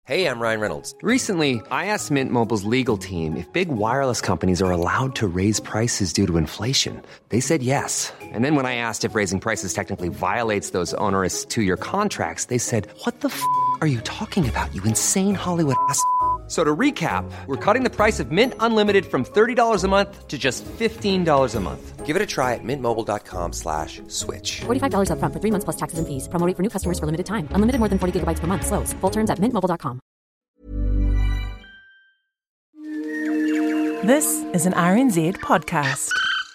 Hey, I'm Ryan Reynolds. Recently, I asked Mint Mobile's legal team if big wireless companies are allowed to raise prices due to inflation. They said yes. And then when I asked if raising prices technically violates those onerous two-year contracts, they said, "What the f*** are you talking about, you insane Hollywood ass?" So to recap, we're cutting the price of Mint Unlimited from $30 a month to just $15 a month. Give it a try at mintmobile.com/switch. $45 up front for 3 months plus taxes and fees. Promo rate for new customers for limited time. Unlimited more than 40 gigabytes per month. Slows full terms at mintmobile.com. This is an RNZ podcast.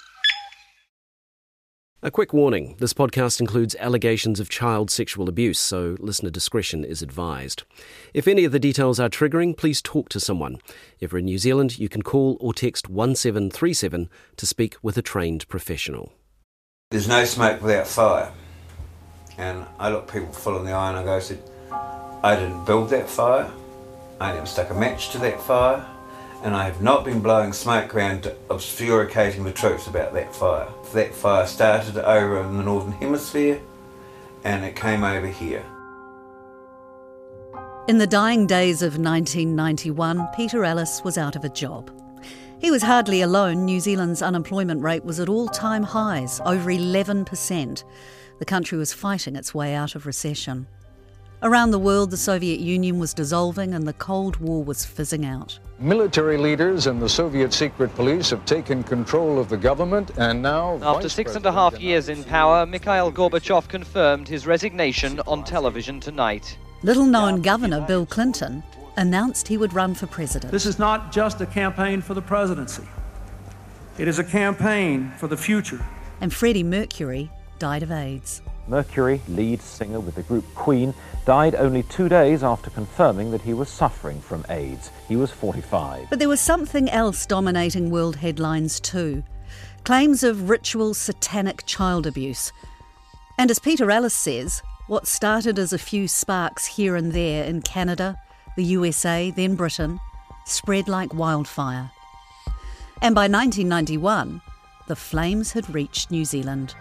A quick warning, this podcast includes allegations of child sexual abuse, so listener discretion is advised. If any of the details are triggering, please talk to someone. If you're in New Zealand, you can call or text 1737 to speak with a trained professional. There's no smoke without fire. And I look people full in the eye and I said, I didn't build that fire, I never stuck a match to that fire, and I have not been blowing smoke around obfuscating the truth about that fire. That fire started over in the Northern Hemisphere and it came over here. In the dying days of 1991, Peter Ellis was out of a job. He was hardly alone. New Zealand's unemployment rate was at all-time highs, over 11%. The country was fighting its way out of recession. Around the world, the Soviet Union was dissolving and the Cold War was fizzing out. Military leaders and the Soviet secret police have taken control of the government and now... After 6.5 years in power, Mikhail Gorbachev confirmed his resignation on television tonight. Little-known Governor Bill Clinton announced he would run for president. This is not just a campaign for the presidency. It is a campaign for the future. And Freddie Mercury died of AIDS. Mercury, lead singer with the group Queen, died only 2 days after confirming that he was suffering from AIDS. He was 45. But there was something else dominating world headlines too. Claims of ritual satanic child abuse. And as Peter Ellis says, what started as a few sparks here and there in Canada, the USA, then Britain, spread like wildfire. And by 1991, the flames had reached New Zealand.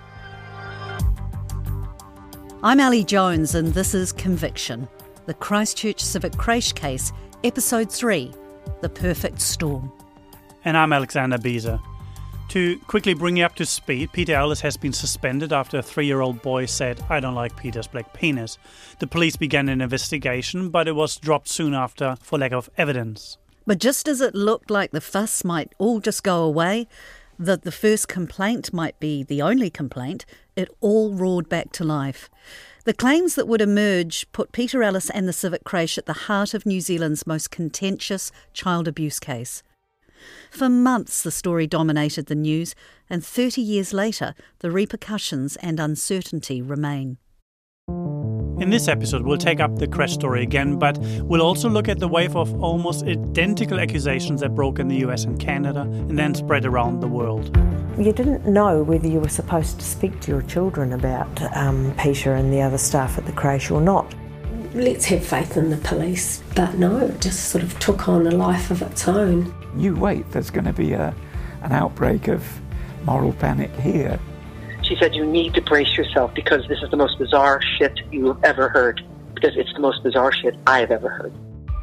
I'm Ali Jones and this is Conviction, the Christchurch Civic Creche case, Episode 3, The Perfect Storm. And I'm Alexander Beezer. To quickly bring you up to speed, Peter Ellis has been suspended after a 3-year-old boy said, "I don't like Peter's black penis." The police began an investigation, but it was dropped soon after for lack of evidence. But just as it looked like the fuss might all just go away, that the first complaint might be the only complaint, it all roared back to life. The claims that would emerge put Peter Ellis and the Civic Creche at the heart of New Zealand's most contentious child abuse case. For months the story dominated the news, and 30 years later the repercussions and uncertainty remain. In this episode, we'll take up the creche story again, but we'll also look at the wave of almost identical accusations that broke in the US and Canada and then spread around the world. You didn't know whether you were supposed to speak to your children about Peter and the other staff at the creche or not. Let's have faith in the police, but no, it just sort of took on a life of its own. You wait, there's going to be an outbreak of moral panic here. She said, you need to brace yourself because this is the most bizarre shit you have ever heard. Because it's the most bizarre shit I have ever heard.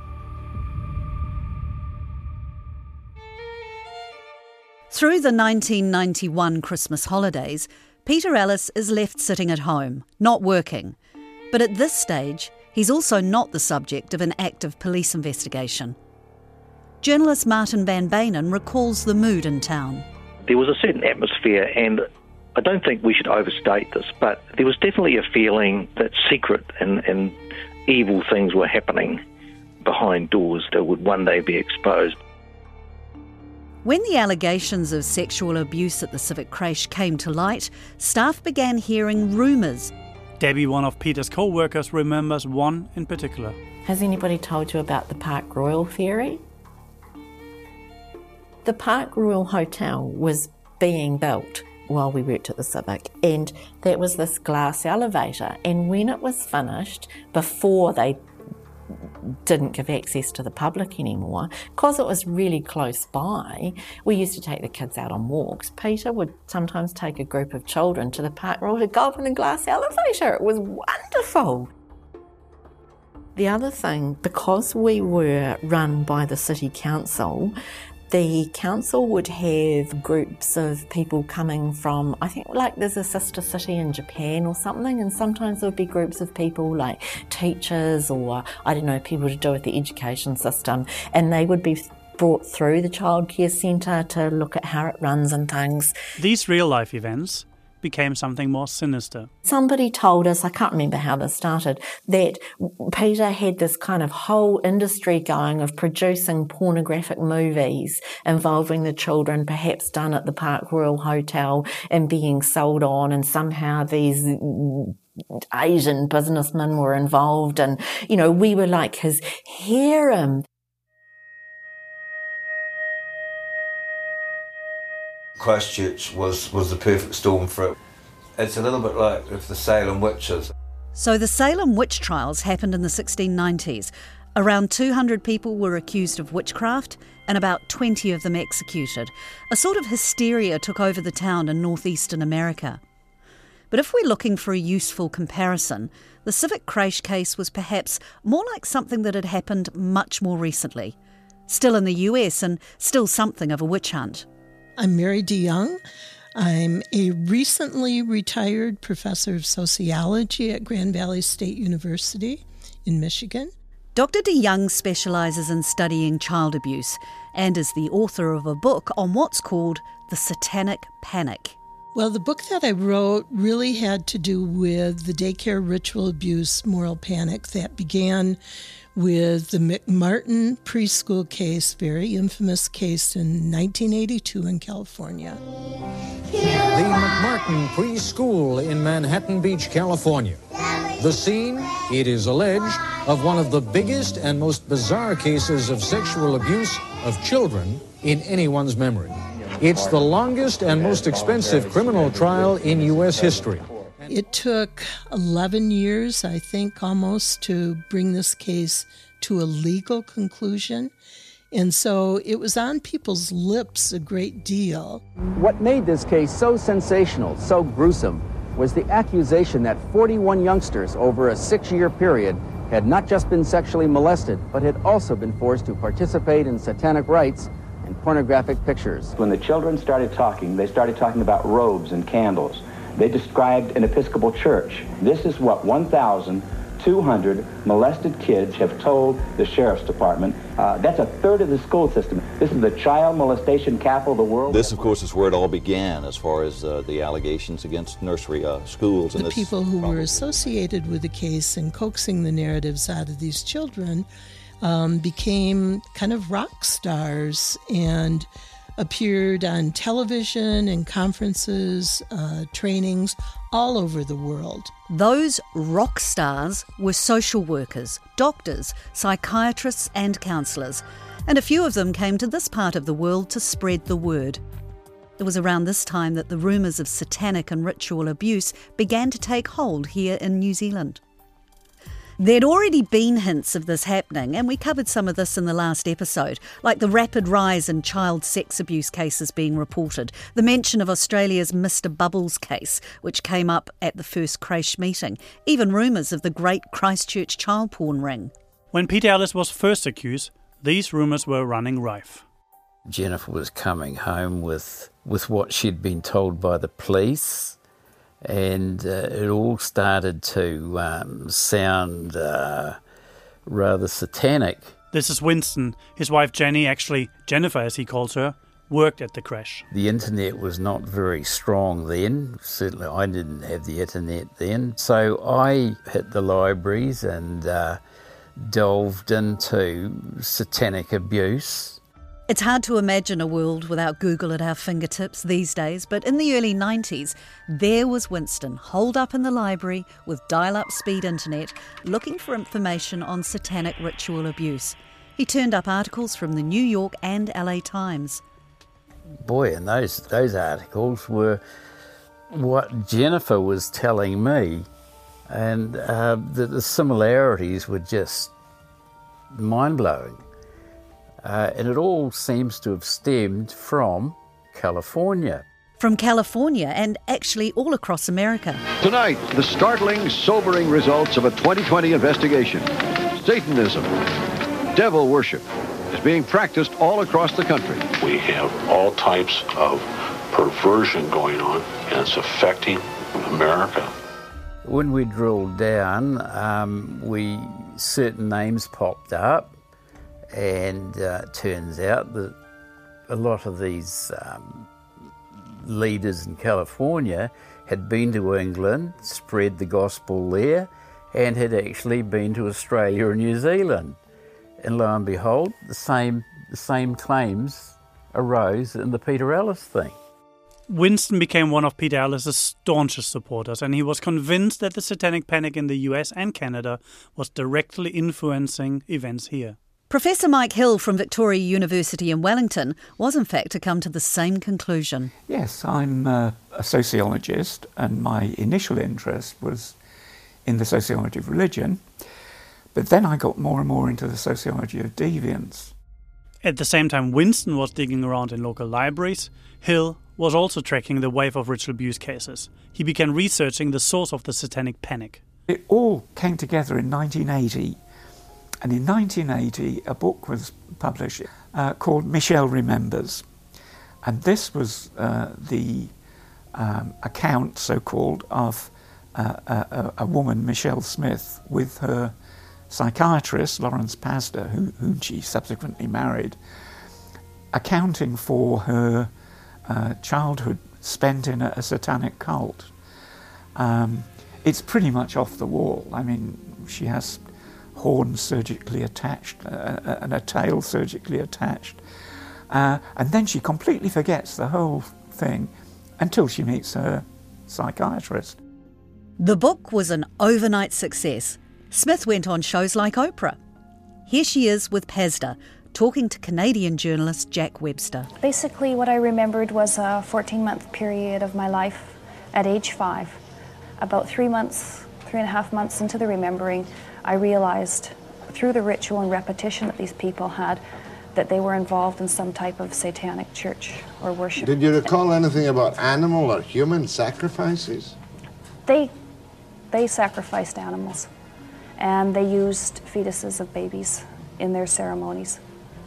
Through the 1991 Christmas holidays, Peter Ellis is left sitting at home, not working. But at this stage, he's also not the subject of an active police investigation. Journalist Martin van Beynen recalls the mood in town. There was a certain atmosphere, and I don't think we should overstate this, but there was definitely a feeling that secret and evil things were happening behind doors that would one day be exposed. When the allegations of sexual abuse at the Civic Creche came to light, staff began hearing rumours. Debbie, one of Peter's co-workers, remembers one in particular. Has anybody told you about the Park Royal theory? The Park Royal Hotel was being built while we worked at the Civic, and there was this glass elevator, and when it was finished, before they didn't give access to the public anymore, because it was really close by, we used to take the kids out on walks. Peter would sometimes take a group of children to the Park Royal to go up in the glass elevator. It was wonderful. The other thing, because we were run by the City Council, the council would have groups of people coming from, I think like there's a sister city in Japan or something, and sometimes there would be groups of people like teachers or, I don't know, people to do with the education system, and they would be brought through the childcare centre to look at how it runs and things. These real-life events became something more sinister. Somebody told us, I can't remember how this started, that Peter had this kind of whole industry going of producing pornographic movies involving the children, perhaps done at the Park Royal Hotel, and being sold on, and somehow these Asian businessmen were involved, and, you know, we were like his harem. Christchurch was the perfect storm for it. It's a little bit like with the Salem witches. So the Salem witch trials happened in the 1690s. Around 200 people were accused of witchcraft and about 20 of them executed. A sort of hysteria took over the town in northeastern America. But if we're looking for a useful comparison, the Civic Creche case was perhaps more like something that had happened much more recently. Still in the US and still something of a witch hunt. I'm Mary DeYoung. I'm a recently retired professor of sociology at Grand Valley State University in Michigan. Dr. DeYoung specialises in studying child abuse and is the author of a book on what's called the Satanic Panic. Well, the book that I wrote really had to do with the daycare ritual abuse moral panic that began with the McMartin preschool case, very infamous case in 1982 in California. The McMartin preschool in Manhattan Beach, California. The scene, it is alleged, of one of the biggest and most bizarre cases of sexual abuse of children in anyone's memory. It's the longest and most expensive criminal trial in U.S. history. It took 11 years, I think, almost, to bring this case to a legal conclusion. And so it was on people's lips a great deal. What made this case so sensational, so gruesome, was the accusation that 41 youngsters over a 6-year period had not just been sexually molested, but had also been forced to participate in satanic rites and pornographic pictures. When the children started talking, they started talking about robes and candles. They described an Episcopal church. This is what 1,200 molested kids have told the Sheriff's Department. That's a third of the school system. This is the child molestation capital of the world. This, of course, is where it all began as far as the allegations against nursery schools. The people who were associated with the case and coaxing the narratives out of these children became kind of rock stars and appeared on television and conferences, trainings all over the world. Those rock stars were social workers, doctors, psychiatrists and counsellors, and a few of them came to this part of the world to spread the word. It was around this time that the rumours of satanic and ritual abuse began to take hold here in New Zealand. There'd already been hints of this happening, and we covered some of this in the last episode, like the rapid rise in child sex abuse cases being reported, the mention of Australia's Mr Bubbles case, which came up at the first creche meeting, even rumours of the great Christchurch child porn ring. When Peter Ellis was first accused, these rumours were running rife. Jennifer was coming home with what she'd been told by the police. And it all started to sound rather satanic. This is Winston. His wife Jenny, actually Jennifer as he calls her, worked at the creche. The internet was not very strong then. Certainly I didn't have the internet then. So I hit the libraries and delved into satanic abuse. It's hard to imagine a world without Google at our fingertips these days, but in the early 90s, there was Winston, holed up in the library with dial-up speed internet, looking for information on satanic ritual abuse. He turned up articles from the New York and LA Times. Boy, and those articles were what Jennifer was telling me, and the similarities were just mind-blowing. And it all seems to have stemmed from California. From California and actually all across America. Tonight, the startling, sobering results of a 2020 investigation. Satanism, devil worship, is being practiced all across the country. We have all types of perversion going on, and it's affecting America. When we drilled down, certain names popped up, and it turns out that a lot of these leaders in California had been to England, spread the gospel there, and had actually been to Australia and New Zealand. And lo and behold, the same claims arose in the Peter Ellis thing. Winston became one of Peter Ellis's staunchest supporters, and he was convinced that the Satanic Panic in the US and Canada was directly influencing events here. Professor Mike Hill from Victoria University in Wellington was in fact to come to the same conclusion. Yes, I'm a sociologist, and my initial interest was in the sociology of religion, but then I got more and more into the sociology of deviance. At the same time Winston was digging around in local libraries, Hill was also tracking the wave of ritual abuse cases. He began researching the source of the Satanic Panic. It all came together in 1980, and in 1980 a book was published called Michelle Remembers, and this was the account, so-called, of a woman, Michelle Smith, with her psychiatrist, Lawrence Pasder, whom she subsequently married, accounting for her childhood spent in a satanic cult. It's pretty much off the wall. I mean, she has horns surgically attached and a tail surgically attached. And then she completely forgets the whole thing until she meets her psychiatrist. The book was an overnight success. Smith went on shows like Oprah. Here she is with Pasder, talking to Canadian journalist Jack Webster. Basically, what I remembered was a 14-month period of my life at age 5. About 3.5 months into the remembering, I realized through the ritual and repetition that these people had that they were involved in some type of satanic church or worship. Did you recall anything about animal or human sacrifices? They sacrificed animals, and they used fetuses of babies in their ceremonies.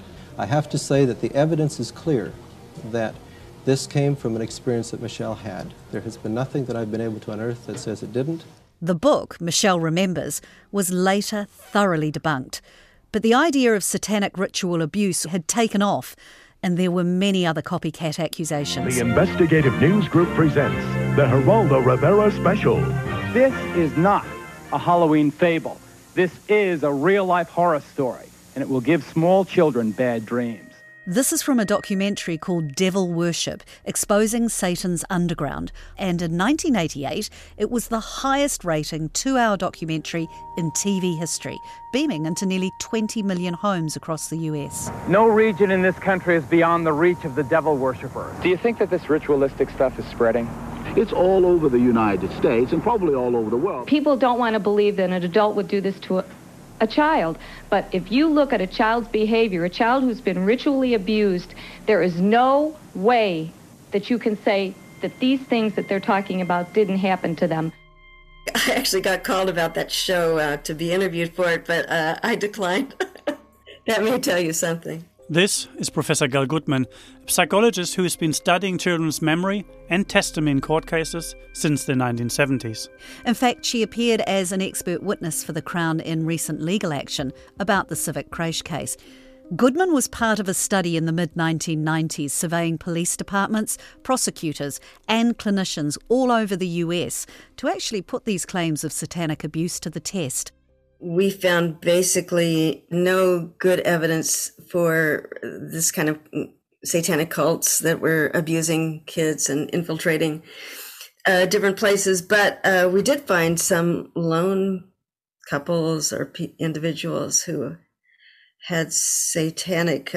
I have to say that the evidence is clear that this came from an experience that Michelle had. There has been nothing that I've been able to unearth that says it didn't. The book, Michelle Remembers, was later thoroughly debunked. But the idea of satanic ritual abuse had taken off, and there were many other copycat accusations. The Investigative News Group presents the Geraldo Rivera Special. This is not a Halloween fable. This is a real-life horror story, and it will give small children bad dreams. This is from a documentary called Devil Worship, exposing Satan's underground. And in 1988, it was the highest rating 2-hour documentary in TV history, beaming into nearly 20 million homes across the US. No region in this country is beyond the reach of the devil worshippers. Do you think that this ritualistic stuff is spreading? It's all over the United States and probably all over the world. People don't want to believe that an adult would do this to a child. But if you look at a child's behavior, a child who's been ritually abused, there is no way that you can say that these things that they're talking about didn't happen to them. I actually got called about that show to be interviewed for it, but I declined. That may tell you something. This is Professor Gail Goodman, a psychologist who has been studying children's memory and testimony in court cases since the 1970s. In fact, she appeared as an expert witness for the Crown in recent legal action about the Civic Creche case. Goodman was part of a study in the mid-1990s surveying police departments, prosecutors and clinicians all over the US to actually put these claims of satanic abuse to the test. We found basically no good evidence for this kind of satanic cults that were abusing kids and infiltrating different places. But we did find some lone couples or individuals who had satanic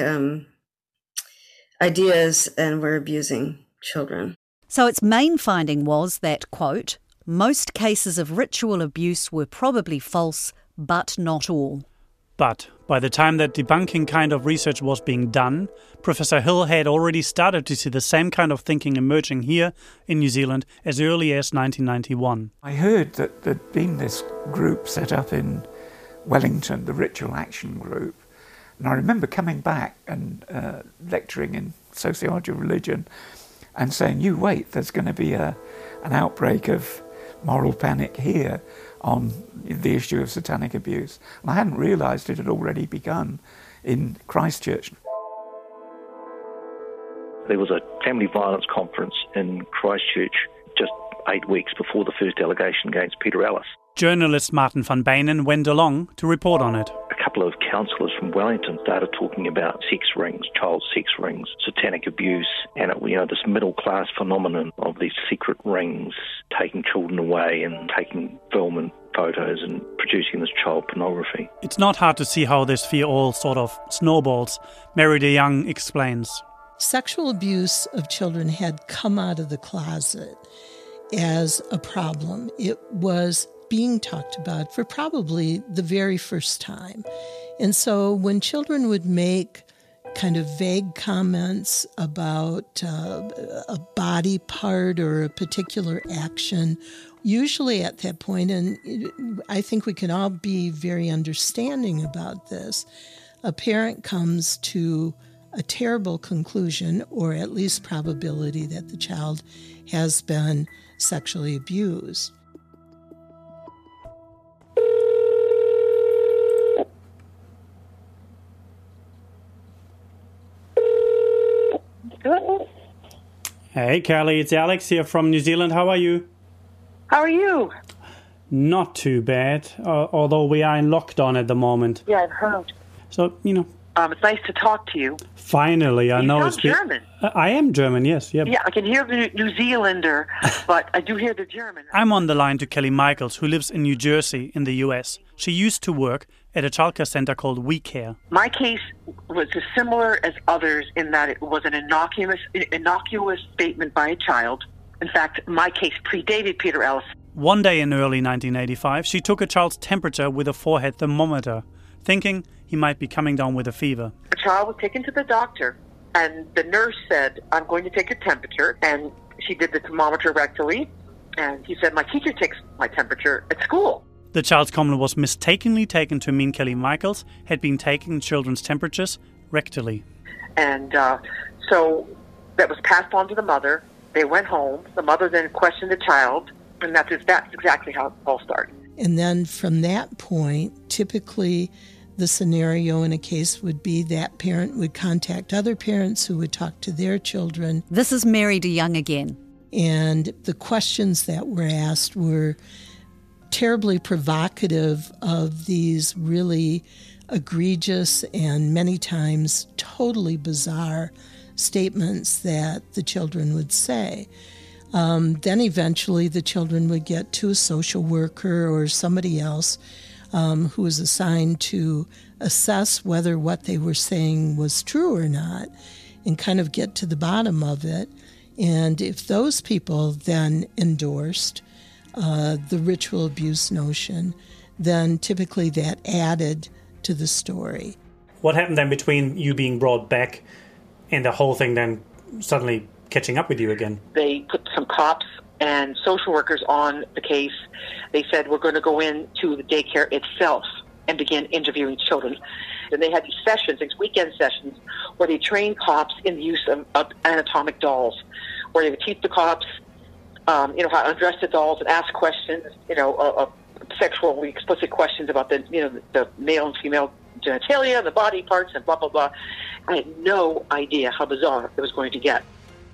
ideas and were abusing children. So its main finding was that, quote, most cases of ritual abuse were probably false, but not all. But by the time that debunking kind of research was being done, Professor Hill had already started to see the same kind of thinking emerging here in New Zealand as early as 1991. I heard that there'd been this group set up in Wellington, the Ritual Action Group. And I remember coming back and lecturing in sociology of religion and saying, you wait, there's going to be an outbreak of moral panic here on the issue of satanic abuse. And I hadn't realised it had already begun in Christchurch. There was a family violence conference in Christchurch just 8 weeks before the first allegation against Peter Ellis. Journalist Martin van Beynen went along to report on it. A couple of counsellors from Wellington started talking about sex rings, child sex rings, satanic abuse, and this middle-class phenomenon of these secret rings taking children away and taking film and photos and producing this child pornography. It's not hard to see how this fear all sort of snowballs. Mary DeYoung explains. Sexual abuse of children had come out of the closet as a problem. It was being talked about for probably the very first time. And so when children would make kind of vague comments about a body part or a particular action, usually at that point, and I think we can all be very understanding about this, a parent comes to a terrible conclusion, or at least probability, that the child has been sexually abused. Hey, Kelly, it's Alex here from New Zealand. How are you? How are you? Not too bad, although we are in lockdown at the moment. Yeah, I've heard. So, it's nice to talk to you. Finally, I know it's German. I am German, yes. Yep. Yeah, I can hear the New Zealander, but I do hear the German. I'm on the line to Kelly Michaels, who lives in New Jersey in the US. She used to work at a childcare center called We Care. My case was as similar as others in that it was an innocuous statement by a child. In fact, my case predated Peter Ellis. One day in early 1985, she took a child's temperature with a forehead thermometer, thinking he might be coming down with a fever. A child was taken to the doctor, and the nurse said, I'm going to take your temperature. And she did the thermometer rectally, and he said, my teacher takes my temperature at school. The child's comment was mistakenly taken to mean Kelly Michaels had been taking children's temperatures rectally. And so that was passed on to the mother. They went home. The mother then questioned the child, and that's exactly how it all started. And then from that point, typically the scenario in a case would be that parent would contact other parents who would talk to their children. This is Mary DeYoung again. And the questions that were asked were terribly provocative of these really egregious and many times totally bizarre statements that the children would say. Then eventually the children would get to a social worker or somebody else who was assigned to assess whether what they were saying was true or not and kind of get to the bottom of it. And if those people then endorsed the ritual abuse notion, then typically that added to the story. What happened then between you being brought back and the whole thing then suddenly catching up with you again? They put some cops and social workers on the case. They said, we're going to go into the daycare itself and begin interviewing children. And they had these sessions, these weekend sessions, where they trained cops in the use of anatomic dolls, where they would teach the cops how to undress the dolls and ask questions, sexually explicit questions about the male and female genitalia, the body parts, and blah, blah, blah. I had no idea how bizarre it was going to get.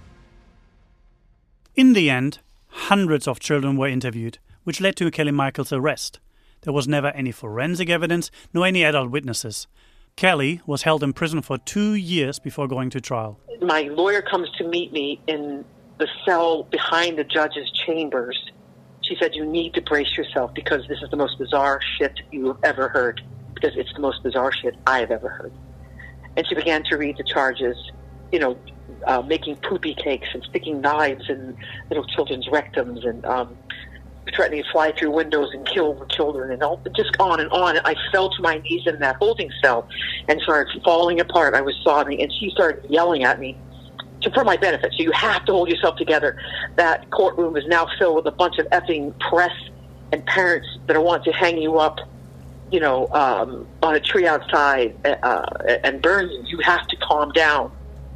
In the end, hundreds of children were interviewed, which led to Kelly Michaels' arrest. There was never any forensic evidence, nor any adult witnesses. Kelly was held in prison for 2 years before going to trial. My lawyer comes to meet me in the cell behind the judge's chambers. She said, you need to brace yourself because this is the most bizarre shit you have ever heard, because it's the most bizarre shit I have ever heard. And she began to read the charges, making poopy cakes and sticking knives in little children's rectums and threatening to fly through windows and kill the children and all, just on and on. I fell to my knees in that holding cell and started falling apart. I was sobbing, and she started yelling at me for my benefit. So you have to hold yourself together. That courtroom is now filled with a bunch of effing press and parents that are wanting to hang you up on a tree outside and burn you. You have to calm down.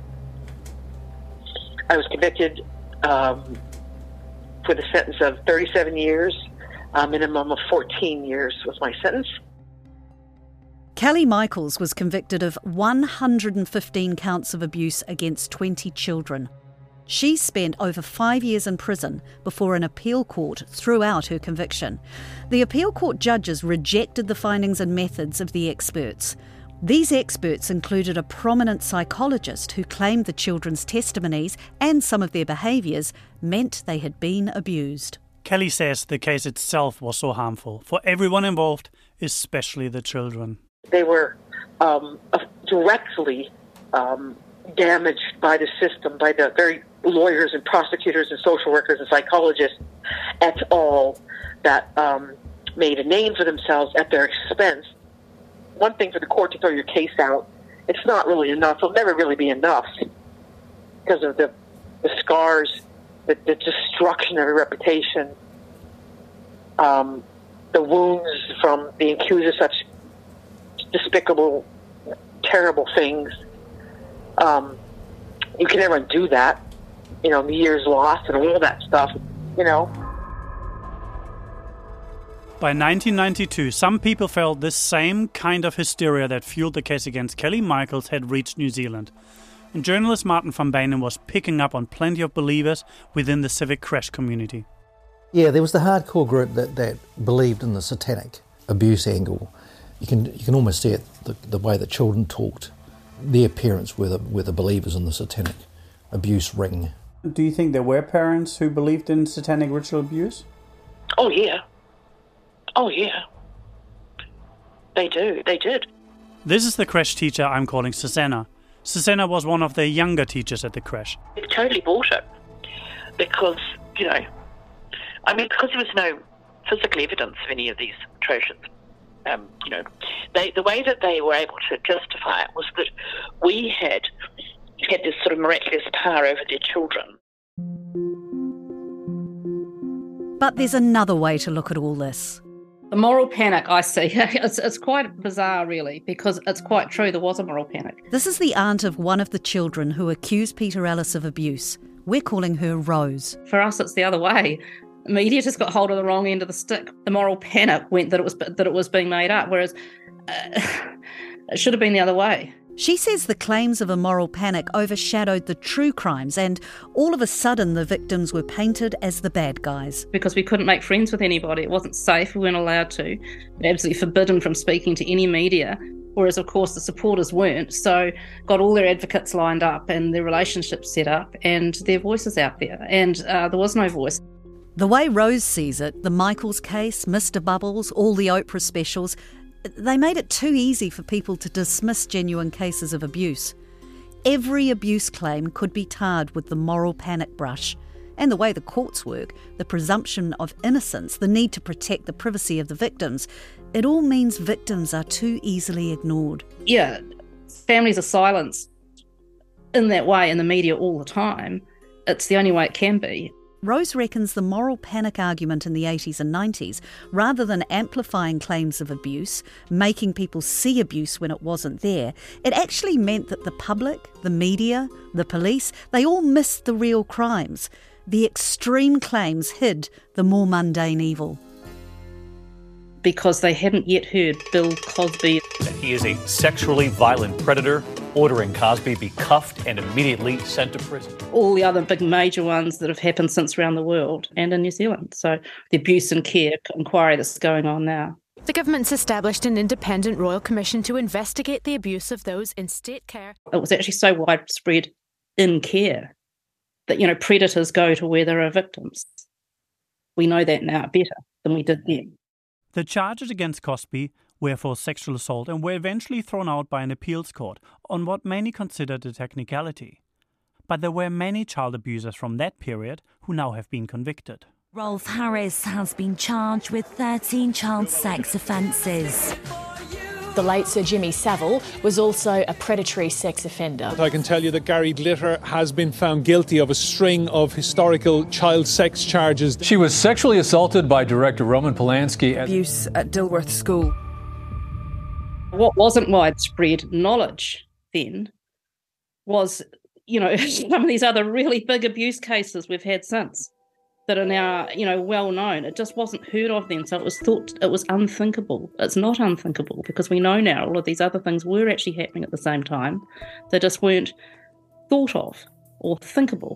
I was convicted with a sentence of 37 years. A minimum of 14 years was my sentence. Kelly Michaels was convicted of 115 counts of abuse against 20 children. She spent over 5 years in prison before an appeal court threw out her conviction. The appeal court judges rejected the findings and methods of the experts. These experts included a prominent psychologist who claimed the children's testimonies and some of their behaviours meant they had been abused. Kelly says the case itself was so harmful for everyone involved, especially the children. They were directly damaged by the system, by the very lawyers and prosecutors and social workers and psychologists et al. That made a name for themselves at their expense. One thing for the court to throw your case out, it's not really enough. It'll never really be enough because of the scars, the destruction of your reputation, the wounds from being accused of such despicable, terrible things. You can never undo that. The years lost and all that stuff, By 1992, some people felt this same kind of hysteria that fueled the case against Kelly Michaels had reached New Zealand. And journalist Martin van Benen was picking up on plenty of believers within the civic crash community. Yeah, there was the hardcore group that believed in the satanic abuse angle. You can almost see it, the way that children talked. Their parents were the believers in the satanic abuse ring. Do you think there were parents who believed in satanic ritual abuse? Oh, yeah. Oh, yeah. They do. They did. This is the crash teacher I'm calling Susanna. Susanna was one of the younger teachers at the crash. They totally bought it because, because there was no physical evidence of any of these atrocities. The way that they were able to justify it was that we had this sort of miraculous power over their children. But there's another way to look at all this. The moral panic, I see, it's quite bizarre, really, because it's quite true, there was a moral panic. This is the aunt of one of the children who accused Peter Ellis of abuse. We're calling her Rose. For us, it's the other way. The media just got hold of the wrong end of the stick. The moral panic went that it was being made up, whereas it should have been the other way. She says the claims of a moral panic overshadowed the true crimes and all of a sudden the victims were painted as the bad guys. Because we couldn't make friends with anybody. It wasn't safe. We weren't allowed to. We were absolutely forbidden from speaking to any media, whereas, of course, the supporters weren't. So got all their advocates lined up and their relationships set up and their voices out there. And there was no voice. The way Rose sees it, the Michaels case, Mr. Bubbles, all the Oprah specials, they made it too easy for people to dismiss genuine cases of abuse. Every abuse claim could be tarred with the moral panic brush. And the way the courts work, the presumption of innocence, the need to protect the privacy of the victims, it all means victims are too easily ignored. Yeah, families are silenced in that way in the media all the time. It's the only way it can be. Rose reckons the moral panic argument in the 80s and 90s, rather than amplifying claims of abuse, making people see abuse when it wasn't there, it actually meant that the public, the media, the police, they all missed the real crimes. The extreme claims hid the more mundane evil. Because they hadn't yet heard Bill Cosby. He is a sexually violent predator, ordering Cosby be cuffed and immediately sent to prison. All the other big major ones that have happened since around the world and in New Zealand. So the abuse and care inquiry that's going on now. The government's established an independent royal commission to investigate the abuse of those in state care. It was actually so widespread in care that, predators go to where there are victims. We know that now better than we did then. The charges against Cosby were for sexual assault and were eventually thrown out by an appeals court on what many considered a technicality. But there were many child abusers from that period who now have been convicted. Rolf Harris has been charged with 13 child sex offences. The late Sir Jimmy Savile was also a predatory sex offender. I can tell you that Gary Glitter has been found guilty of a string of historical child sex charges. She was sexually assaulted by director Roman Polanski. Abuse at Dilworth School. what wasn't widespread knowledge then was, some of these other really big abuse cases we've had since that are now, well known. It just wasn't heard of then, so it was thought it was unthinkable. It's not unthinkable because we know now all of these other things were actually happening at the same time. They just weren't thought of or thinkable.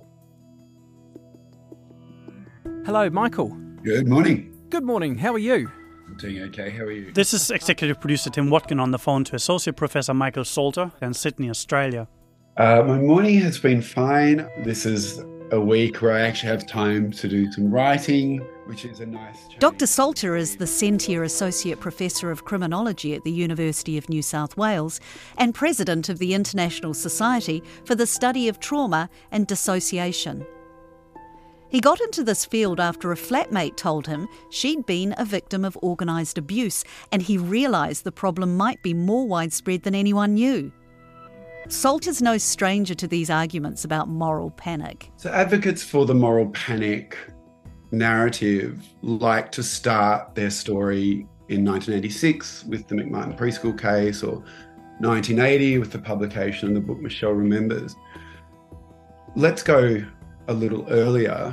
Hello, Michael. Good morning. Good morning. How are you? I'm doing okay. How are you? This is executive producer Tim Watkin on the phone to Associate Professor Michael Salter in Sydney, Australia. My morning has been fine. This is a week where I actually have time to do some writing, which is a nice change. Dr. Salter is the Sentier Associate Professor of Criminology at the University of New South Wales and President of the International Society for the Study of Trauma and Dissociation. He got into this field after a flatmate told him she'd been a victim of organised abuse, and he realised the problem might be more widespread than anyone knew. Salter's no stranger to these arguments about moral panic. So advocates for the moral panic narrative like to start their story in 1986 with the McMartin preschool case, or 1980 with the publication of the book Michelle Remembers. Let's go a little earlier.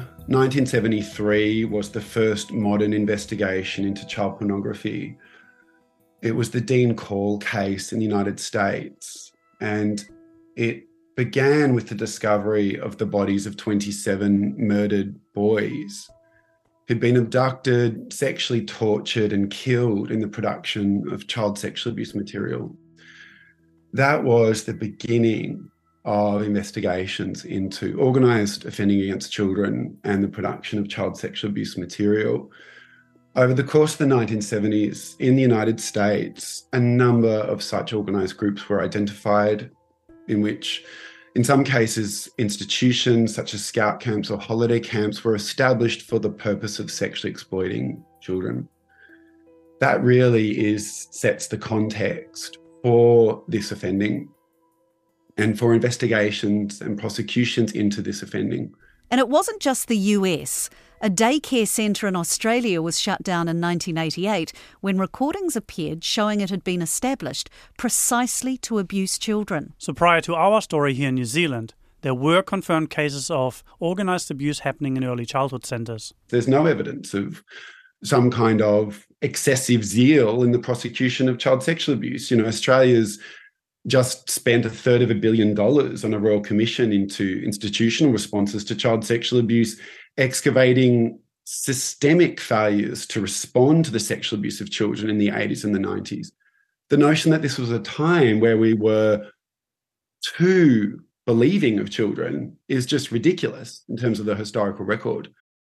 1973 was the first modern investigation into child pornography. It was the Dean Call case in the United States. And it began with the discovery of the bodies of 27 murdered boys who'd been abducted, sexually tortured and killed in the production of child sexual abuse material. That was the beginning of investigations into organised offending against children and the production of child sexual abuse material. Over the course of the 1970s, in the United States, a number of such organised groups were identified, in which, in some cases, institutions such as scout camps or holiday camps were established for the purpose of sexually exploiting children. That really sets the context for this offending and for investigations and prosecutions into this offending. And it wasn't just the US. A daycare centre in Australia was shut down in 1988 when recordings appeared showing it had been established precisely to abuse children. So prior to our story here in New Zealand, there were confirmed cases of organised abuse happening in early childhood centres. There's no evidence of some kind of excessive zeal in the prosecution of child sexual abuse. Australia's just spent $350 million on a Royal Commission into institutional responses to child sexual abuse, excavating systemic failures to respond to the sexual abuse of children in the 80s and the 90s. The notion that this was a time where we were too believing of children is just ridiculous in terms of the historical record.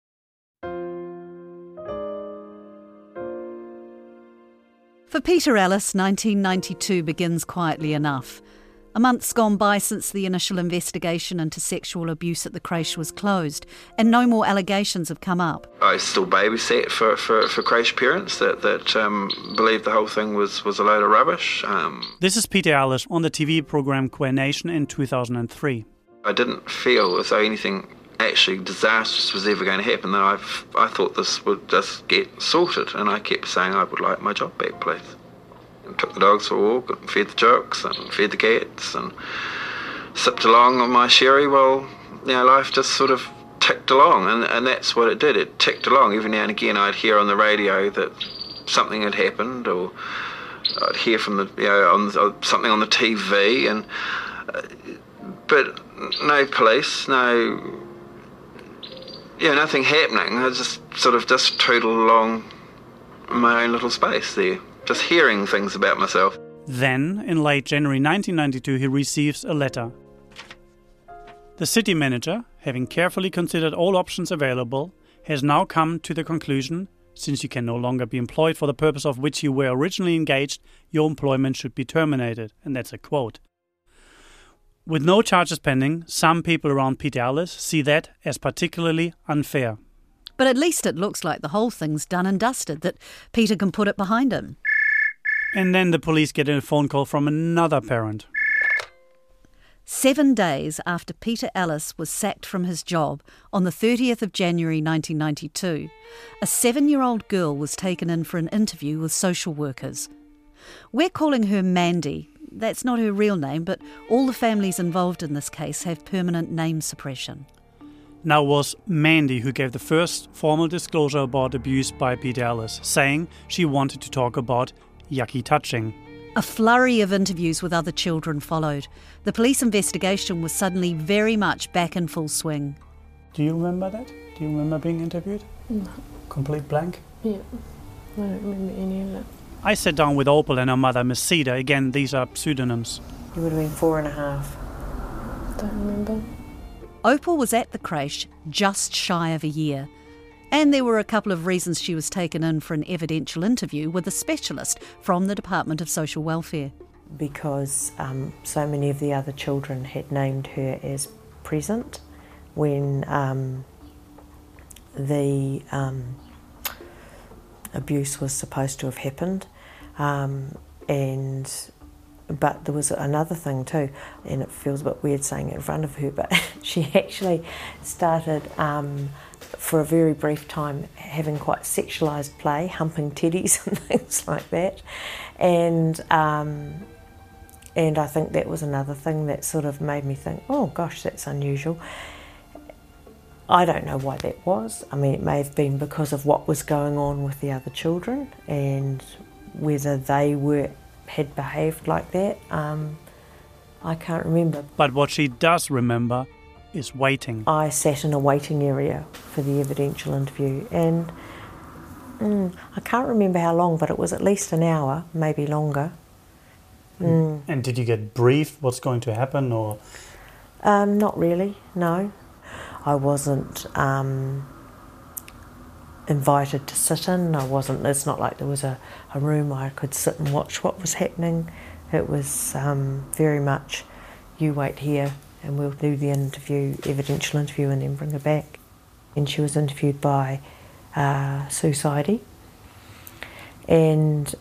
For Peter Ellis, 1992 begins quietly enough. A month's gone by since the initial investigation into sexual abuse at the creche was closed, and no more allegations have come up. I still babysat for creche parents that believed the whole thing was a load of rubbish. This is Peter Ellis on the TV programme Queer Nation in 2003. I didn't feel as though anything actually disastrous was ever going to happen. That I thought this would just get sorted, and I kept saying I would like my job back, please. And took the dogs for a walk and fed the chooks and fed the cats and sipped along on my sherry. Well, life just sort of ticked along, and that's what it did. It ticked along. Every now and again I'd hear on the radio that something had happened, or I'd hear from something on the TV, and but no police, nothing happening. I just sort of tootled along in my own little space there, just hearing things about myself. Then, in late January 1992, he receives a letter. The city manager, having carefully considered all options available, has now come to the conclusion, since you can no longer be employed for the purpose of which you were originally engaged, your employment should be terminated. And that's a quote. With no charges pending, some people around Peter Ellis see that as particularly unfair. But at least it looks like the whole thing's done and dusted, that Peter can put it behind him. And then the police get a phone call from another parent. 7 days after Peter Ellis was sacked from his job on the 30th of January 1992, a 7-year-old girl was taken in for an interview with social workers. We're calling her Mandy. That's not her real name, but all the families involved in this case have permanent name suppression. Now it was Mandy who gave the first formal disclosure about abuse by Peter Ellis, saying she wanted to talk about yucky touching. A flurry of interviews with other children followed. The police investigation was suddenly very much back in full swing. Do you remember that? Do you remember being interviewed? No. Complete blank? Yeah, I don't remember any of it. I sat down with Opal and her mother, Miss Cedar. Again, these are pseudonyms. You would have been 4.5. Don't remember. Opal was at the creche just shy of a year. And there were a couple of reasons she was taken in for an evidential interview with a specialist from the Department of Social Welfare. Because so many of the other children had named her as present when the abuse was supposed to have happened. But there was another thing too, and it feels a bit weird saying it in front of her, but she actually started, for a very brief time, having quite sexualised play, humping teddies and things like that. And I think that was another thing that sort of made me think, oh gosh, that's unusual. I don't know why that was. I mean, it may have been because of what was going on with the other children and whether they had behaved like that. I can't remember. But what she does remember is waiting. I sat in a waiting area for the evidential interview, and I can't remember how long, but it was at least an hour, maybe longer. And did you get briefed what's going to happen, or? Not really, no. I wasn't invited to sit in. It's not like there was a room I could sit and watch what was happening. It was very much, you wait here and we'll do the evidential interview and then bring her back. And she was interviewed by Sue Sidey. And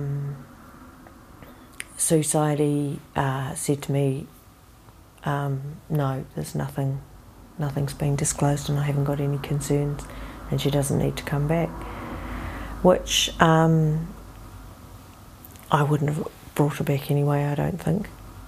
Sue Sidey said to me, no, there's nothing's been disclosed and I haven't got any concerns and she doesn't need to come back, which I wouldn't have brought her back anyway, I don't think.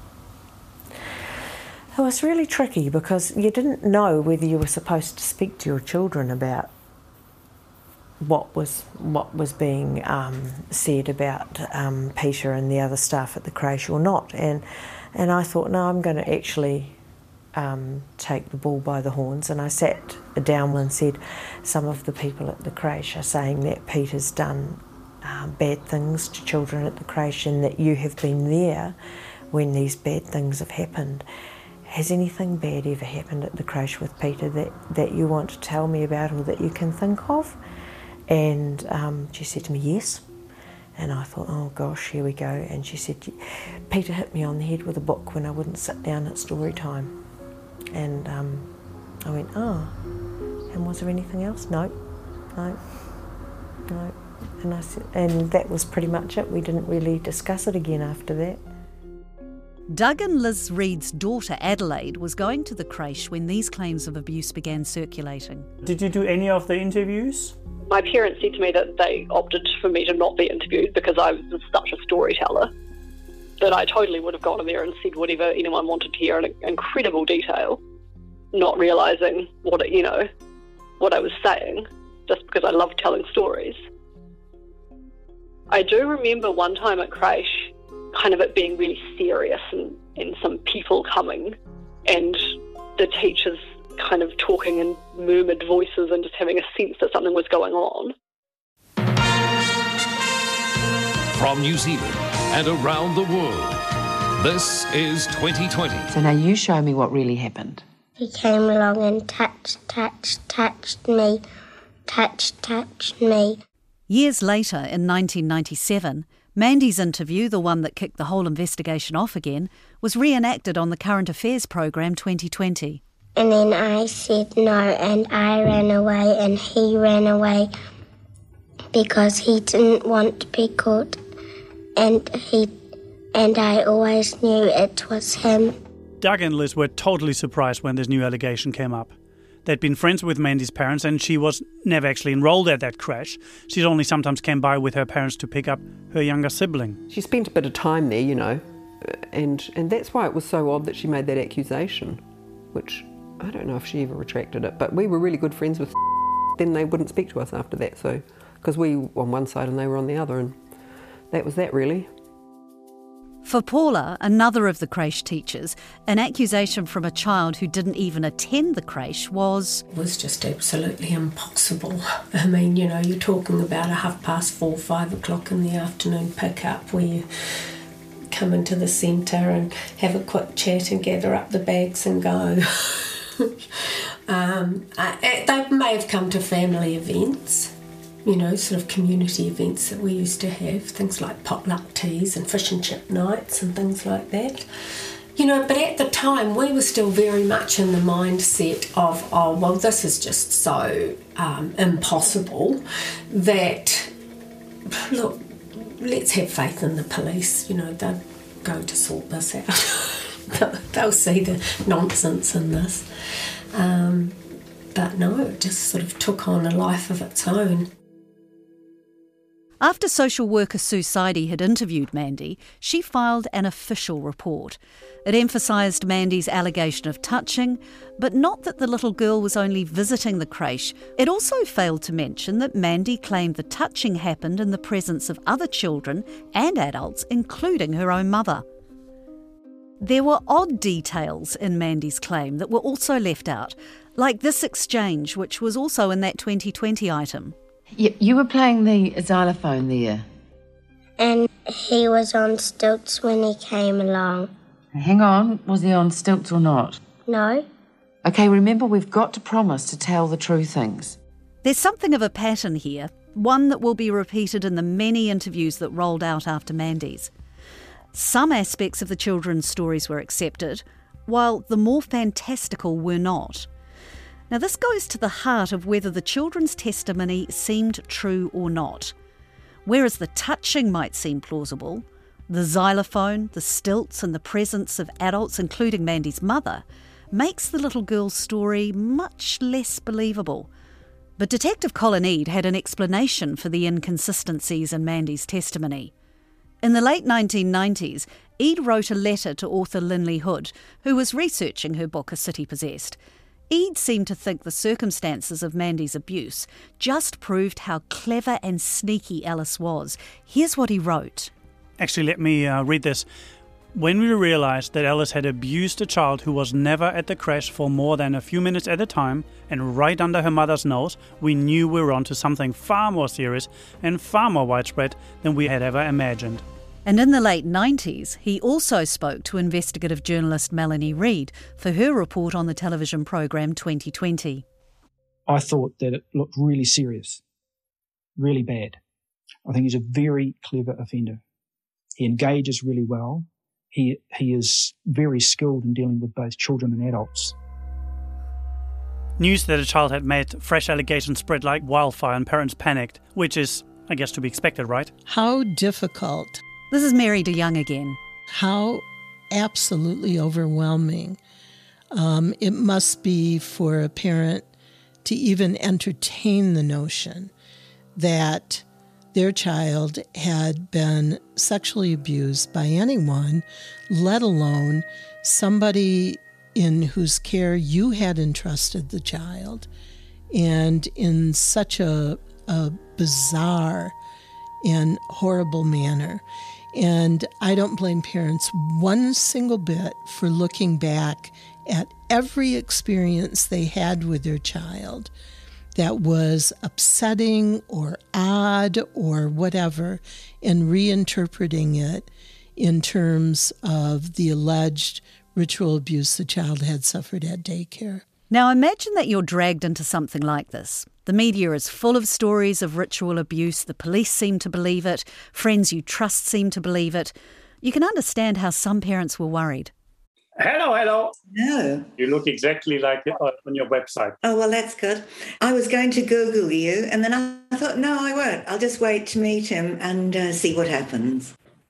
It was really tricky because you didn't know whether you were supposed to speak to your children about what was being said about Peter and the other staff at the creche or not, and I thought, no, I'm going to actually take the bull by the horns, and I sat down and said, some of the people at the creche are saying that Peter's done bad things to children at the creche and that you have been there when these bad things have happened. Has anything bad ever happened at the creche with Peter that you want to tell me about or that you can think of? And she said to me, yes. And I thought, oh gosh, here we go. And she said, Peter hit me on the head with a book when I wouldn't sit down at story time. And I went, oh, and was there anything else? No. And I said, and that was pretty much it. We didn't really discuss it again after that. Doug and Liz Reed's daughter Adelaide was going to the creche when these claims of abuse began circulating. Did you do any of the interviews? My parents said to me that they opted for me to not be interviewed because I was such a storyteller that I totally would have gone in there and said whatever anyone wanted to hear in incredible detail, not realising what I was saying, just because I loved telling stories. I do remember one time at creche, kind of it being really serious and some people coming and the teachers kind of talking in murmured voices and just having a sense that something was going on. From New Zealand and around the world, this is 2020. So now you show me what really happened. He came along and touched me. Years later, in 1997, Mandy's interview, the one that kicked the whole investigation off again, was reenacted on the Current Affairs programme 2020. And then I said no, and I ran away, and he ran away because he didn't want to be caught, and I always knew it was him. Doug and Liz were totally surprised when this new allegation came up. They'd been friends with Mandy's parents, and she was never actually enrolled at that creche. She only sometimes came by with her parents to pick up her younger sibling. She spent a bit of time there, you know, and that's why it was so odd that she made that accusation, which I don't know if she ever retracted it, but we were really good friends with then they wouldn't speak to us after that, so because we were on one side and they were on the other, and that was that really. For Paula, another of the creche teachers, an accusation from a child who didn't even attend the creche was just absolutely impossible. I mean, you know, you're talking about a 4:30, 5 o'clock in the afternoon pick-up where you come into the centre and have a quick chat and gather up the bags and go. They may have come to family events, you know, sort of community events that we used to have, things like potluck teas and fish and chip nights and things like that. You know, but at the time we were still very much in the mindset of, oh, well, this is just so impossible that, look, let's have faith in the police, you know, they'll go to sort this out. They'll see the nonsense in this. But no, it just sort of took on a life of its own. After social worker Sue Sidey had interviewed Mandy, she filed an official report. It emphasised Mandy's allegation of touching, but not that the little girl was only visiting the creche. It also failed to mention that Mandy claimed the touching happened in the presence of other children and adults, including her own mother. There were odd details in Mandy's claim that were also left out, like this exchange, which was also in that 2020 item. You were playing the xylophone there. And he was on stilts when he came along. Hang on, was he on stilts or not? No. Okay, remember, we've got to promise to tell the true things. There's something of a pattern here, one that will be repeated in the many interviews that rolled out after Mandy's. Some aspects of the children's stories were accepted, while the more fantastical were not. Now, this goes to the heart of whether the children's testimony seemed true or not. Whereas the touching might seem plausible, the xylophone, the stilts and the presence of adults, including Mandy's mother, makes the little girl's story much less believable. But Detective Colin Eade had an explanation for the inconsistencies in Mandy's testimony. In the late 1990s, Eade wrote a letter to author Linley Hood, who was researching her book A City Possessed. Eade seemed to think the circumstances of Mandy's abuse just proved how clever and sneaky Alice was. Here's what he wrote. Actually, let me read this. When we realised that Alice had abused a child who was never at the creche for more than a few minutes at a time and right under her mother's nose, we knew we were onto something far more serious and far more widespread than we had ever imagined. And in the late 90s, he also spoke to investigative journalist Melanie Reid for her report on the television programme 2020. I thought that it looked really serious, really bad. I think he's a very clever offender. He engages really well. He is very skilled in dealing with both children and adults. News that a child had made fresh allegations spread like wildfire and parents panicked, which is, I guess, to be expected, right? How difficult. This is Mary DeYoung again. How absolutely overwhelming it must be for a parent to even entertain the notion that their child had been sexually abused by anyone, let alone somebody in whose care you had entrusted the child, and in such a bizarre and horrible manner. And I don't blame parents one single bit for looking back at every experience they had with their child that was upsetting or odd or whatever, and reinterpreting it in terms of the alleged ritual abuse the child had suffered at daycare. Now imagine that you're dragged into something like this. The media is full of stories of ritual abuse. The police seem to believe it. Friends you trust seem to believe it. You can understand how some parents were worried. Hello. No. You look exactly like it on your website. Oh, well, that's good. I was going to Google you, and then I thought, no, I won't. I'll just wait to meet him and see what happens.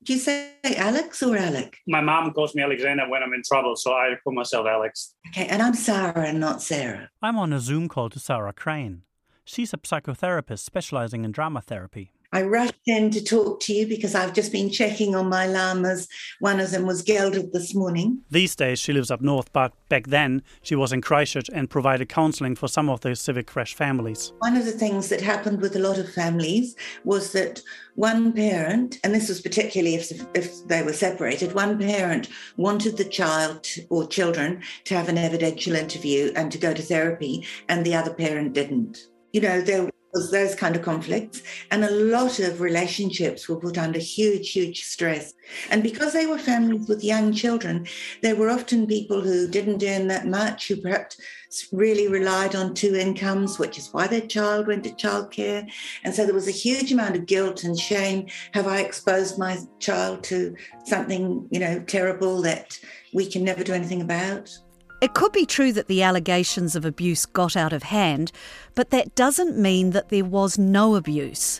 Do you say Alex or Alec? My mom calls me Alexander when I'm in trouble, so I call myself Alex. Okay, and I'm Sarah and not Sarah. I'm on a Zoom call to Sarah Crane. She's a psychotherapist specializing in drama therapy. I rushed in to talk to you because I've just been checking on my llamas. One of them was gelded this morning. These days she lives up north, but back then she was in Christchurch and provided counselling for some of the Civic Crash families. One of the things that happened with a lot of families was that one parent, and this was particularly if they were separated, one parent wanted the child or children to have an evidential interview and to go to therapy, and the other parent didn't. You know, there was those kind of conflicts, and a lot of relationships were put under huge, huge stress. And because they were families with young children, there were often people who didn't earn that much, who perhaps really relied on 2 incomes, which is why their child went to childcare. And so there was a huge amount of guilt and shame. Have I exposed my child to something, you know, terrible that we can never do anything about? It could be true that the allegations of abuse got out of hand, but that doesn't mean that there was no abuse.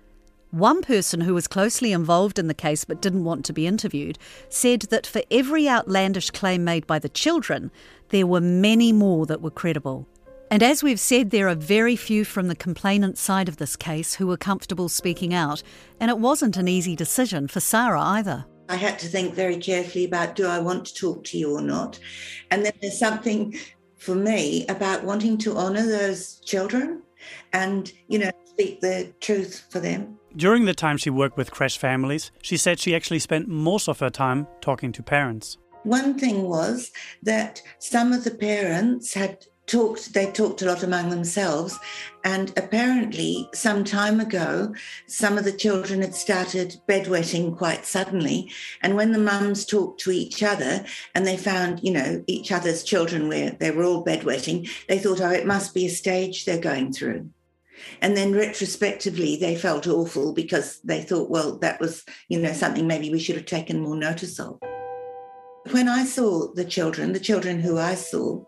One person who was closely involved in the case but didn't want to be interviewed said that for every outlandish claim made by the children, there were many more that were credible. And as we've said, there are very few from the complainant side of this case who were comfortable speaking out, and it wasn't an easy decision for Sarah either. I had to think very carefully about, do I want to talk to you or not? And then there's something for me about wanting to honour those children and, you know, speak the truth for them. During the time she worked with crash families, she said she actually spent most of her time talking to parents. One thing was that some of the parents they talked a lot among themselves, and apparently some time ago some of the children had started bedwetting quite suddenly, and when the mums talked to each other and they found, you know, each other's children where they were all bedwetting, they thought, oh, it must be a stage they're going through. And then retrospectively they felt awful because they thought, well, that was, you know, something maybe we should have taken more notice of. When I saw the children who I saw,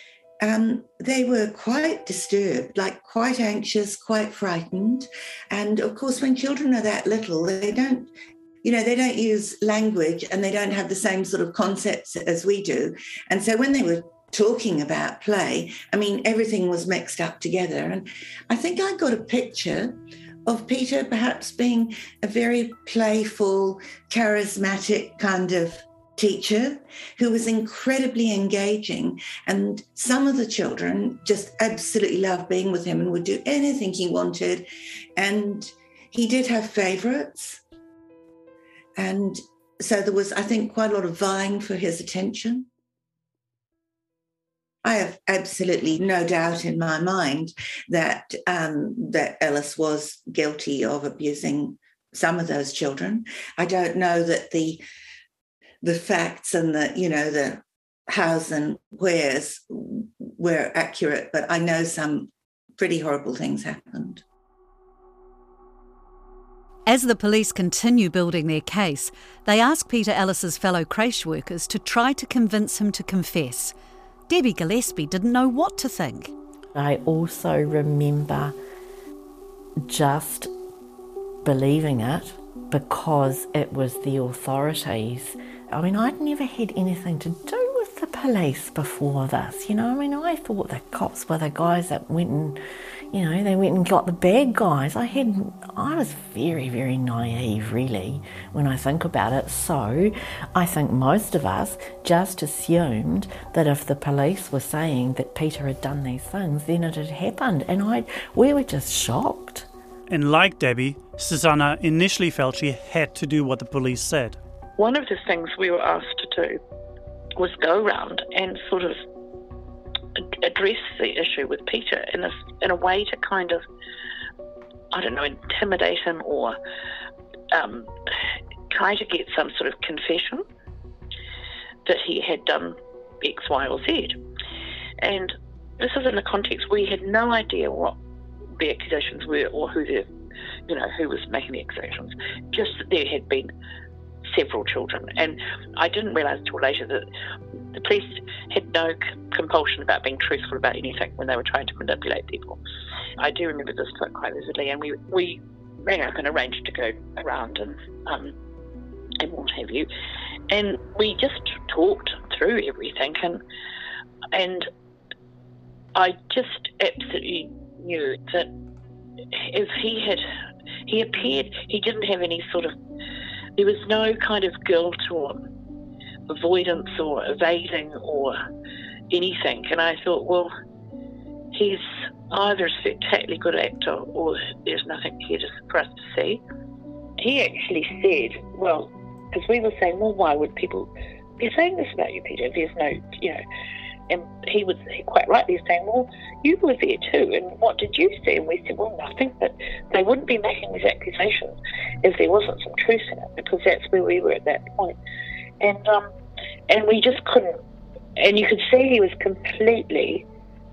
they were quite disturbed, like quite anxious, quite frightened. And of course, when children are that little, they don't use language and they don't have the same sort of concepts as we do. And so when they were talking about play, I mean, everything was mixed up together. And I think I got a picture of Peter perhaps being a very playful, charismatic kind of teacher who was incredibly engaging, and some of the children just absolutely loved being with him and would do anything he wanted. And he did have favourites, and so there was, I think, quite a lot of vying for his attention. I have absolutely no doubt in my mind that that Ellis was guilty of abusing some of those children. I don't know that the facts and the hows and wheres were accurate, but I know some pretty horrible things happened. As the police continue building their case, they ask Peter Ellis's fellow creche workers to try to convince him to confess. Debbie Gillespie didn't know what to think. I also remember just believing it because it was the authorities. I mean, I'd never had anything to do with the police before this, you know. I mean, I thought the cops were the guys that went and, you know, they went and got the bad guys. I was very, very naive, really, when I think about it. So I think most of us just assumed that if the police were saying that Peter had done these things, then it had happened. And we were just shocked. And like Debbie, Susanna initially felt she had to do what the police said. One of the things we were asked to do was go around and sort of address the issue with Peter in a way to kind of, I don't know, intimidate him or try to get some sort of confession that he had done X, Y, or Z. And this is in the context where he had no idea what the accusations were or who was making the accusations, just that there had been several children. And I didn't realise until later that the police had no compulsion about being truthful about anything when they were trying to manipulate people. I do remember this quite vividly, and we rang up and arranged to go around and what have you. And we just talked through everything, and I just absolutely knew that if he appeared, he didn't have any sort of, there was no kind of guilt or avoidance or evading or anything. And I thought, well, he's either a spectacularly good actor or there's nothing here for us to see. He actually said, well, because we were saying, well, why would people be saying this about you, Peter? There's no, and he quite rightly saying, well, you were there too, and what did you see? And we said, well, nothing, but they wouldn't be making these accusations if there wasn't some truth in it, because that's where we were at that point. And we just couldn't, and you could see he was completely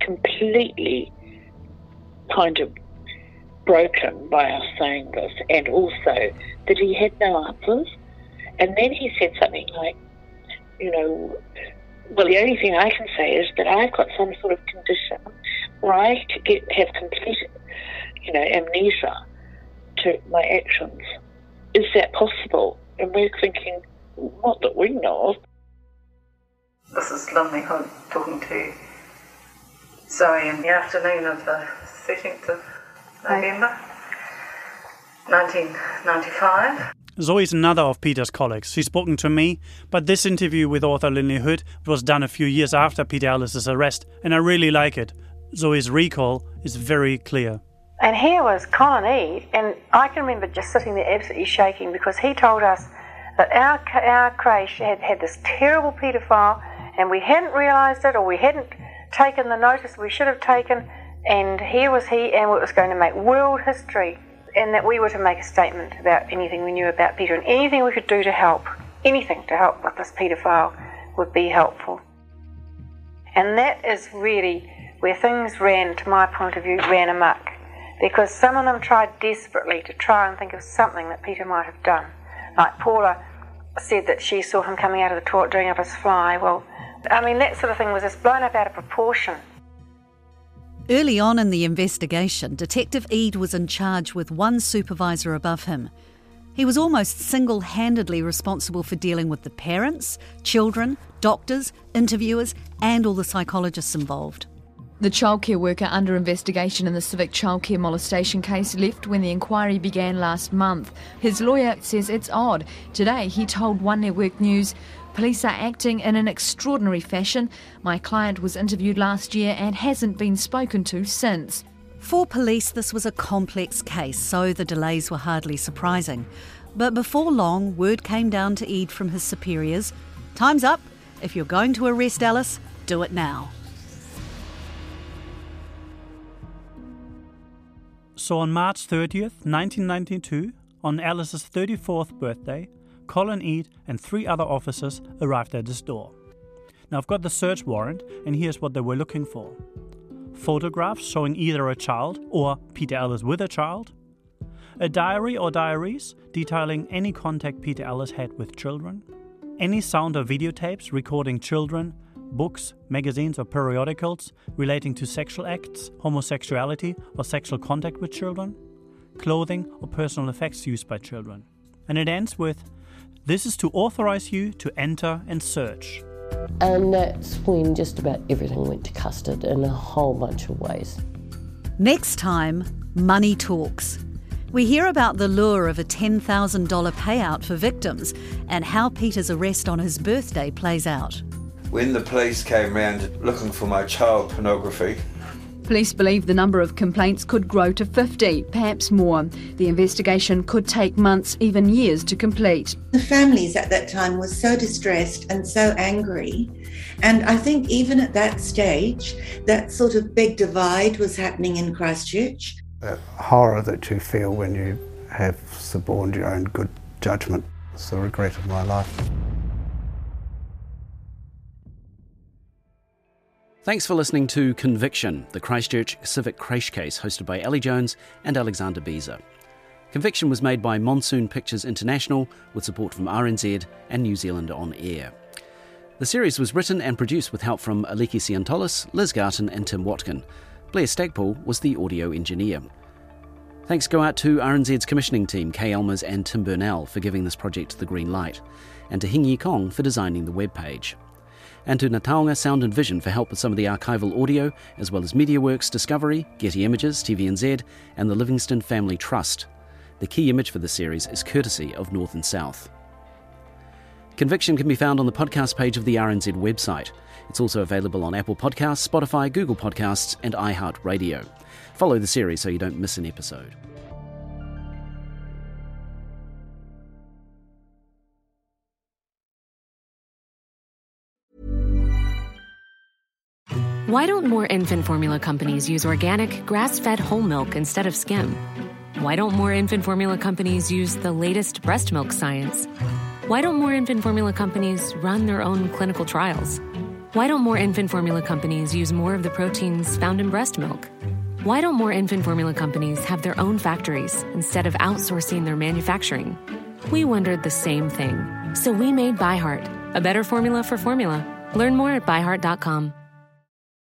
kind of broken by us saying this, and also that he had no answers. And then he said something like, well, the only thing I can say is that I've got some sort of condition where I have complete, amnesia to my actions. Is that possible? And we're thinking, not that we know of. This is Lindley Hood talking to Zoe in the afternoon of the 13th of November, 1995. Zoe is another of Peter's colleagues. She's spoken to me, but this interview with author Lindley Hood was done a few years after Peter Ellis's arrest, and I really like it. Zoe's recall is very clear. And here was Colin Eade, and I can remember just sitting there absolutely shaking, because he told us that our creche had this terrible paedophile, and we hadn't realised it, or we hadn't taken the notice we should have taken, and here was he, and it was going to make world history. And that we were to make a statement about anything we knew about Peter, and anything we could do to help, anything to help with this paedophile would be helpful. And that is really where things ran, to my point of view, ran amok, because some of them tried desperately to try and think of something that Peter might have done. Like Paula said that she saw him coming out of the toilet doing up his fly. Well, I mean, that sort of thing was just blown up out of proportion. Early on in the investigation, Detective Eade was in charge with one supervisor above him. He was almost single-handedly responsible for dealing with the parents, children, doctors, interviewers, and all the psychologists involved. The childcare worker under investigation in the Civic childcare molestation case left when the inquiry began last month. His lawyer says it's odd. Today, he told One Network News, "Police are acting in an extraordinary fashion. My client was interviewed last year and hasn't been spoken to since." For police, this was a complex case, so the delays were hardly surprising. But before long, word came down to Eade from his superiors. Time's up. If you're going to arrest Ellis, do it now. So on March 30th, 1992, on Ellis's 34th birthday, Colin Eade and 3 other officers arrived at his door. Now I've got the search warrant, and here's what they were looking for. Photographs showing either a child or Peter Ellis with a child. A diary or diaries detailing any contact Peter Ellis had with children. Any sound or videotapes recording children, books, magazines or periodicals relating to sexual acts, homosexuality or sexual contact with children. Clothing or personal effects used by children. And it ends with, "This is to authorise you to enter and search." And that's when just about everything went to custard in a whole bunch of ways. Next time, money talks. We hear about the lure of a $10,000 payout for victims and how Peter's arrest on his birthday plays out. When the police came round looking for my child pornography, Police believe the number of complaints could grow to 50, perhaps more. The investigation could take months, even years to complete. The families at that time were so distressed and so angry. And I think even at that stage, that sort of big divide was happening in Christchurch. That horror that you feel when you have suborned your own good judgment. It's the regret of my life. Thanks for listening to Conviction, the Christchurch Civic Creche case hosted by Ellie Jones and Alexander Beezer. Conviction was made by Monsoon Pictures International with support from RNZ and New Zealand On Air. The series was written and produced with help from Aliki Siantolis, Liz Garton and Tim Watkin. Blair Stagpool was the audio engineer. Thanks go out to RNZ's commissioning team, Kay Elmers and Tim Burnell, for giving this project the green light, and to Hing Yi Kong for designing the webpage. And to Ngā Sound and Vision for help with some of the archival audio, as well as MediaWorks Discovery, Getty Images, TVNZ, and the Livingston Family Trust. The key image for the series is courtesy of North and South. Conviction can be found on the podcast page of the RNZ website. It's also available on Apple Podcasts, Spotify, Google Podcasts, and iHeartRadio. Follow the series so you don't miss an episode. Why don't more infant formula companies use organic, grass-fed whole milk instead of skim? Why don't more infant formula companies use the latest breast milk science? Why don't more infant formula companies run their own clinical trials? Why don't more infant formula companies use more of the proteins found in breast milk? Why don't more infant formula companies have their own factories instead of outsourcing their manufacturing? We wondered the same thing. So we made ByHeart, a better formula for formula. Learn more at byheart.com.